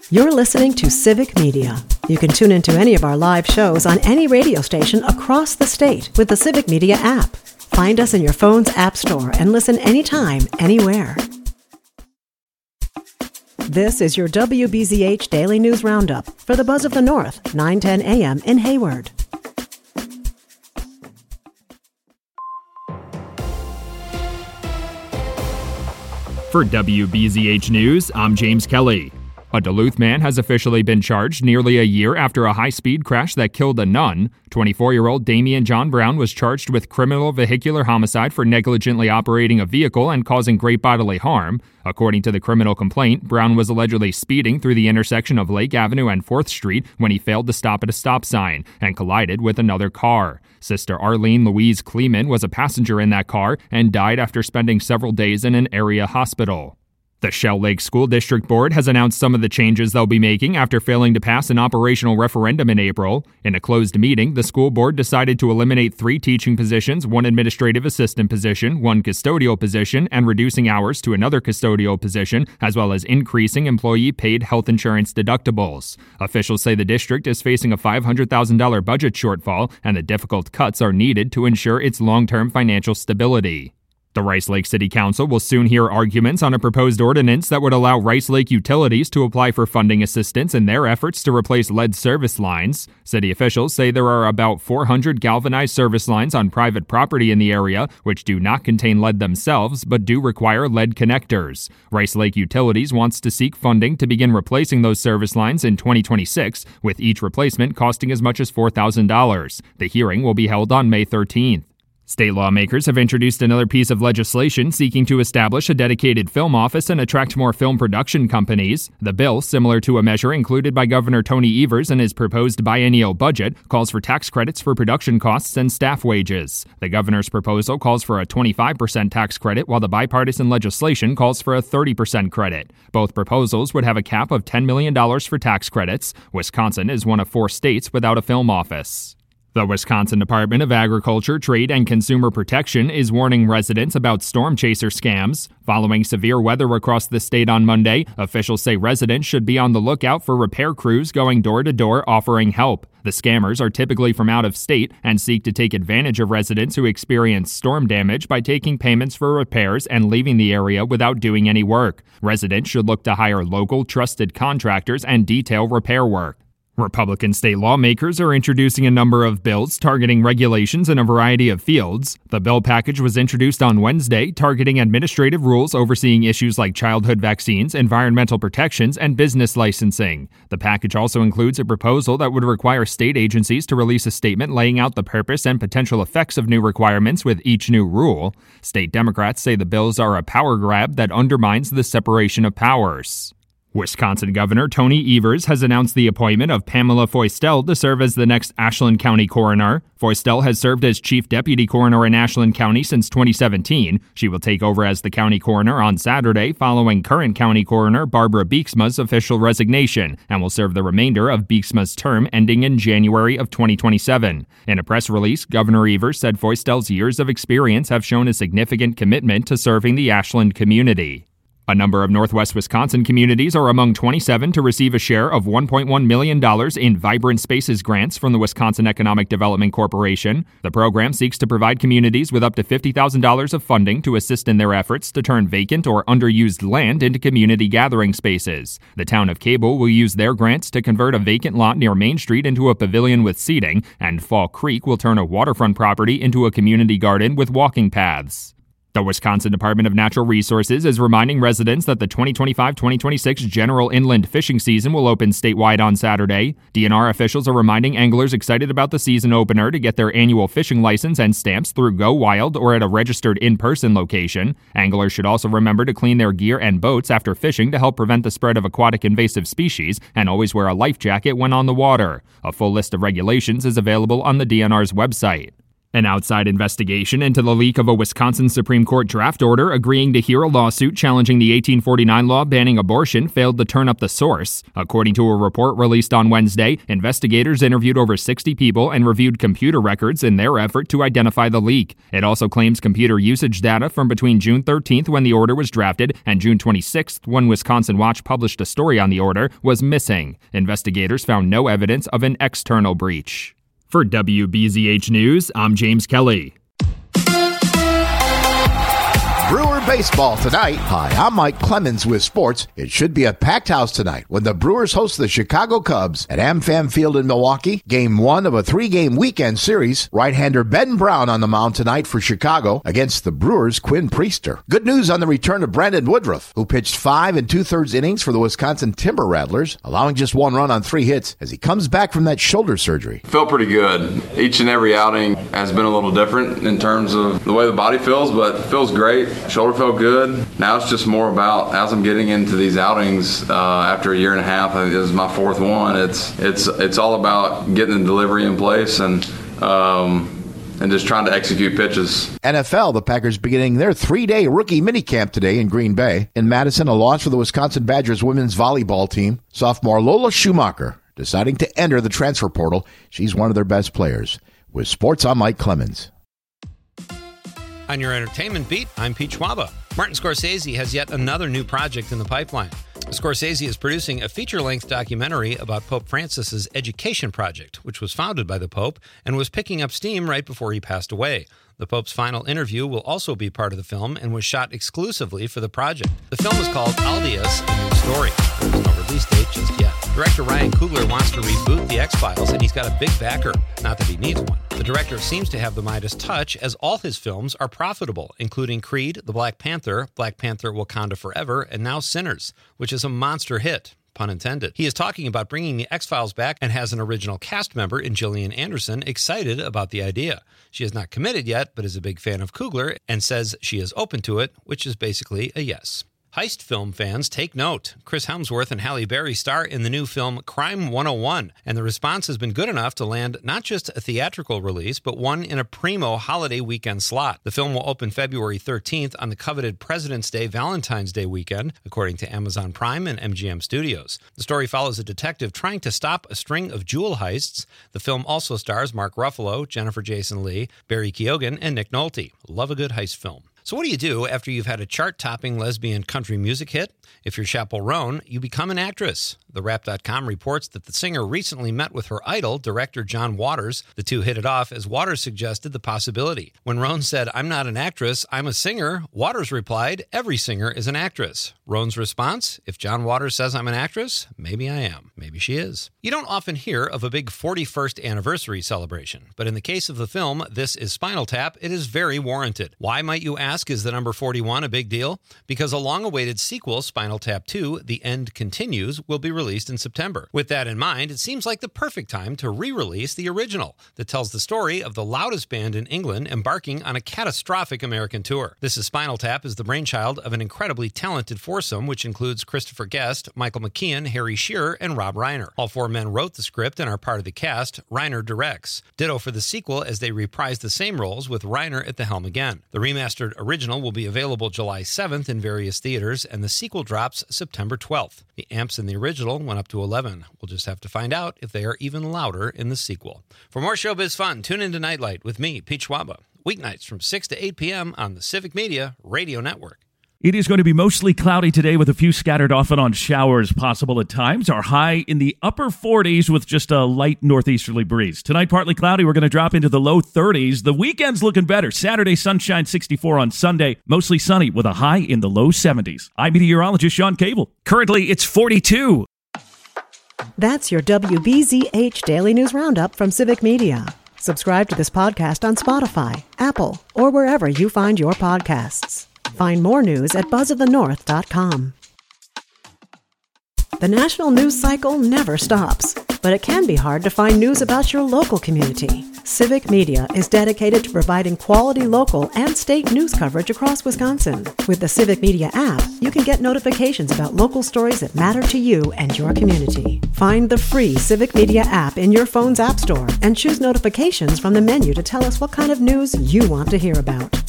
You're listening to Civic Media. You can tune into any of our live shows on any radio station across the state with the Civic Media app. Find us in your phone's app store and listen anytime, anywhere. This is your WBZH Daily News Roundup for the Buzz of the North, 9:10 a.m. in Hayward. For WBZH News, I'm James Kelly. A Duluth man has officially been charged nearly a year after a high-speed crash that killed a nun. 24-year-old Damian John Brown was charged with criminal vehicular homicide for negligently operating a vehicle and causing great bodily harm. According to the criminal complaint, Brown was allegedly speeding through the intersection of Lake Avenue and 4th Street when he failed to stop at a stop sign and collided with another car. Sister Arlene Louise Kleeman was a passenger in that car and died after spending several days in an area hospital. The Shell Lake School District Board has announced some of the changes they'll be making after failing to pass an operational referendum in April. In a closed meeting, the school board decided to eliminate 3 teaching positions, 1 administrative assistant position, 1 custodial position, and reducing hours to another custodial position, as well as increasing employee-paid health insurance deductibles. Officials say the district is facing a $500,000 budget shortfall, and the difficult cuts are needed to ensure its long-term financial stability. The Rice Lake City Council will soon hear arguments on a proposed ordinance that would allow Rice Lake utilities to apply for funding assistance in their efforts to replace lead service lines. City officials say there are about 400 galvanized service lines on private property in the area, which do not contain lead themselves, but do require lead connectors. Rice Lake Utilities wants to seek funding to begin replacing those service lines in 2026, with each replacement costing as much as $4,000. The hearing will be held on May 13th. State lawmakers have introduced another piece of legislation seeking to establish a dedicated film office and attract more film production companies. The bill, similar to a measure included by Governor Tony Evers in his proposed biennial budget, calls for tax credits for production costs and staff wages. The governor's proposal calls for a 25% tax credit, while the bipartisan legislation calls for a 30% credit. Both proposals would have a cap of $10 million for tax credits. Wisconsin is one of 4 states without a film office. The Wisconsin Department of Agriculture, Trade, and Consumer Protection is warning residents about storm chaser scams. Following severe weather across the state on Monday, officials say residents should be on the lookout for repair crews going door to door offering help. The scammers are typically from out of state and seek to take advantage of residents who experience storm damage by taking payments for repairs and leaving the area without doing any work. Residents should look to hire local, trusted contractors and detail repair work. Republican state lawmakers are introducing a number of bills targeting regulations in a variety of fields. The bill package was introduced on Wednesday, targeting administrative rules overseeing issues like childhood vaccines, environmental protections, and business licensing. The package also includes a proposal that would require state agencies to release a statement laying out the purpose and potential effects of new requirements with each new rule. State Democrats say the bills are a power grab that undermines the separation of powers. Wisconsin Governor Tony Evers has announced the appointment of Pamela Feustel to serve as the next Ashland County coroner. Feustel has served as chief deputy coroner in Ashland County since 2017. She will take over as the county coroner on Saturday following current county coroner Barbara Beeksma's official resignation, and will serve the remainder of Beeksma's term ending in January of 2027. In a press release, Governor Evers said Feustel's years of experience have shown a significant commitment to serving the Ashland community. A number of Northwest Wisconsin communities are among 27 to receive a share of $1.1 million in Vibrant Spaces grants from the Wisconsin Economic Development Corporation. The program seeks to provide communities with up to $50,000 of funding to assist in their efforts to turn vacant or underused land into community gathering spaces. The town of Cable will use their grants to convert a vacant lot near Main Street into a pavilion with seating, and Fall Creek will turn a waterfront property into a community garden with walking paths. The Wisconsin Department of Natural Resources is reminding residents that the 2025-2026 general inland fishing season will open statewide on Saturday. DNR officials are reminding anglers excited about the season opener to get their annual fishing license and stamps through Go Wild or at a registered in-person location. Anglers should also remember to clean their gear and boats after fishing to help prevent the spread of aquatic invasive species, and always wear a life jacket when on the water. A full list of regulations is available on the DNR's website. An outside investigation into the leak of a Wisconsin Supreme Court draft order agreeing to hear a lawsuit challenging the 1849 law banning abortion failed to turn up the source. According to a report released on Wednesday, investigators interviewed over 60 people and reviewed computer records in their effort to identify the leak. It also claims computer usage data from between June 13th, when the order was drafted, and June 26th, when Wisconsin Watch published a story on the order, was missing. Investigators found no evidence of an external breach. For WBZH News, I'm James Kelly. Brewer baseball tonight. Hi, I'm Mike Clemens with sports. It should be a packed house tonight when the Brewers host the Chicago Cubs at AmFam Field in Milwaukee. Game 1 of a 3-game weekend series. Right-hander Ben Brown on the mound tonight for Chicago against the Brewers' Quinn Priester. Good news on the return of Brandon Woodruff, who pitched 5 2/3 innings for the Wisconsin Timber Rattlers, allowing just 1 run on 3 hits as he comes back from that shoulder surgery. Felt pretty good. Each and every outing has been a little different in terms of the way the body feels, but it feels great. Shoulder felt good. Now it's just more about, as I'm getting into these outings after a year and a half, this is my 4th one. It's all about getting the delivery in place and just trying to execute pitches. NFL, the Packers beginning their 3-day rookie minicamp today in Green Bay. In Madison, a loss for the Wisconsin Badgers women's volleyball team. Sophomore Lola Schumacher deciding to enter the transfer portal. She's one of their best players. With sports, I'm Mike Clemens. On your entertainment beat, I'm Pete Schwaba. Martin Scorsese has yet another new project in the pipeline. Scorsese is producing a feature-length documentary about Pope Francis's education project, which was founded by the Pope and was picking up steam right before he passed away. The Pope's final interview will also be part of the film and was shot exclusively for the project. The film is called Aldius, A New Story. There's no release date just yet. Director Ryan Coogler wants to reboot The X-Files, and he's got a big backer. Not that he needs one. The director seems to have the Midas touch, as all his films are profitable, including Creed, The Black Panther, Wakanda Forever, and now Sinners, which is a monster hit. Pun intended. He is talking about bringing the X-Files back and has an original cast member in Gillian Anderson excited about the idea. She is not committed yet, but is a big fan of Coogler and says she is open to it, which is basically a yes. Heist film fans, take note. Chris Hemsworth and Halle Berry star in the new film Crime 101, and the response has been good enough to land not just a theatrical release, but one in a primo holiday weekend slot. The film will open February 13th on the coveted President's Day, Valentine's Day weekend, according to Amazon Prime and MGM Studios. The story follows a detective trying to stop a string of jewel heists. The film also stars Mark Ruffalo, Jennifer Jason Leigh, Barry Keoghan, and Nick Nolte. Love a good heist film. So what do you do after you've had a chart-topping lesbian country music hit? If you're Chappell Roan, you become an actress. TheWrap.com reports that the singer recently met with her idol, director John Waters. The two hit it off as Waters suggested the possibility. When Roan said, "I'm not an actress, I'm a singer," Waters replied, "Every singer is an actress." Roan's response, "If John Waters says I'm an actress, maybe I am. Maybe she is." You don't often hear of a big 41st anniversary celebration, but in the case of the film This Is Spinal Tap, it is very warranted. Why, might you ask, is the number 41 a big deal? Because a long-awaited sequel, Spinal Tap 2, The End Continues, will be released in September. With that in mind, it seems like the perfect time to re-release the original that tells the story of the loudest band in England embarking on a catastrophic American tour. This Is Spinal Tap is the brainchild of an incredibly talented foursome, which includes Christopher Guest, Michael McKean, Harry Shearer, and Rob Reiner. All 4 men wrote the script and are part of the cast. Reiner directs. Ditto for the sequel, as they reprise the same roles with Reiner at the helm again. The remastered original will be available July 7th in various theaters, and the sequel drops September 12th. The amps in the original went up to 11. We'll just have to find out if they are even louder in the sequel. For more showbiz fun, tune into Nightlight with me, Pete Schwaba, weeknights from 6 to 8 p.m. on the Civic Media Radio Network. It is going to be mostly cloudy today with a few scattered off and on showers possible at times. Our high in the upper 40s with just a light northeasterly breeze. Tonight, partly cloudy. We're going to drop into the low 30s. The weekend's looking better. Saturday, sunshine, 64 on Sunday. Mostly sunny with a high in the low 70s. I'm meteorologist Sean Cable. Currently, it's 42. That's your WBZH Daily News Roundup from Civic Media. Subscribe to this podcast on Spotify, Apple, or wherever you find your podcasts. Find more news at buzzofthenorth.com. The national news cycle never stops, but it can be hard to find news about your local community. Civic Media is dedicated to providing quality local and state news coverage across Wisconsin. With the Civic Media app, you can get notifications about local stories that matter to you and your community. Find the free Civic Media app in your phone's app store and choose notifications from the menu to tell us what kind of news you want to hear about.